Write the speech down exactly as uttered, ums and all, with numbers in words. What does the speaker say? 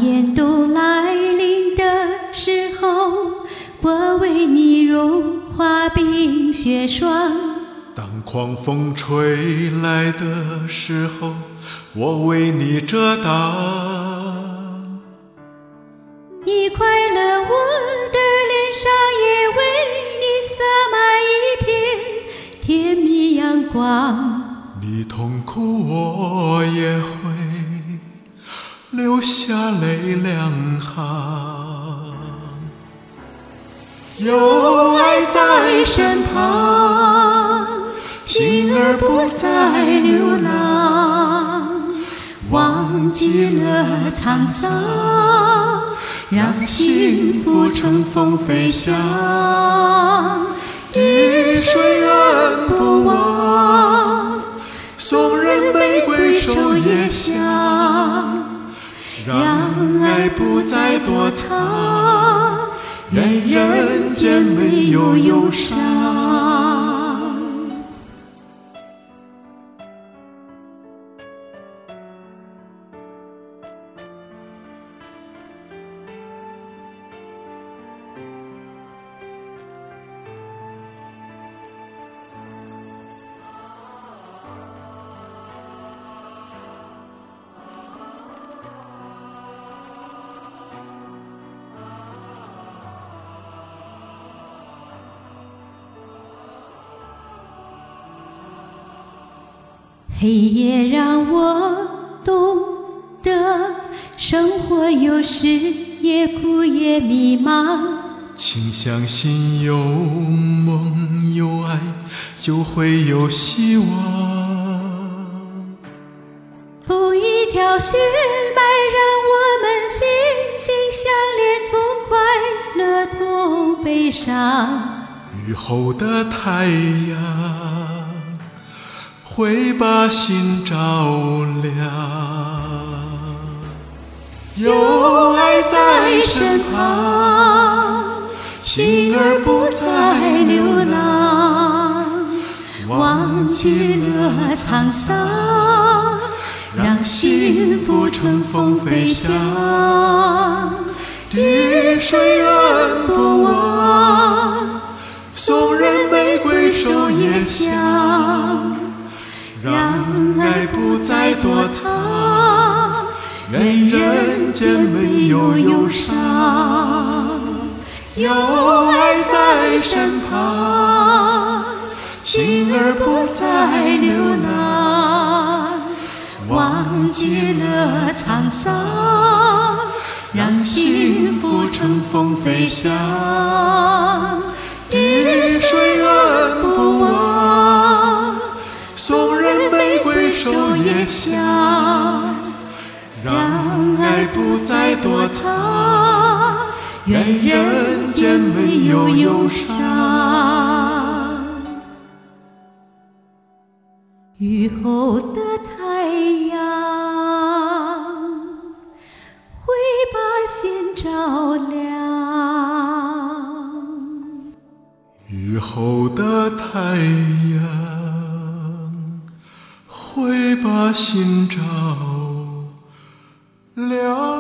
严冬来临的时候，我为你融化冰雪霜。 当狂风吹来的时候，我为你遮挡。 你快乐，我的脸上也为你洒满一片甜蜜阳光。 你痛苦，我也会流下泪两行。有爱在身旁，心儿不再流浪， 忘记了沧桑，让幸福乘风飞翔。 滴水恩不忘，送人玫瑰手也香，让爱不再躲藏，愿人间没有忧伤。 黑夜让我懂得，生活有时也苦也迷茫。 请相信有梦有爱，就会有希望。 同一条血脉让我们心心相连，同快乐同悲伤。 雨后的太阳会把心照亮，有爱在身旁，心儿不再流浪， 忘记了沧桑， 让幸福乘风飞翔。滴水恩不忘，送人玫瑰手也香，让爱不再躲藏，愿人间没有忧伤。有爱在身旁，心儿不再流浪， 忘记了沧桑， 让幸福乘风飞翔。滴水恩不忘，送人玫瑰手也香，让爱不再躲藏，愿人间没有忧伤。 雨后的太阳会把心照亮， 雨后的太阳会把心照亮。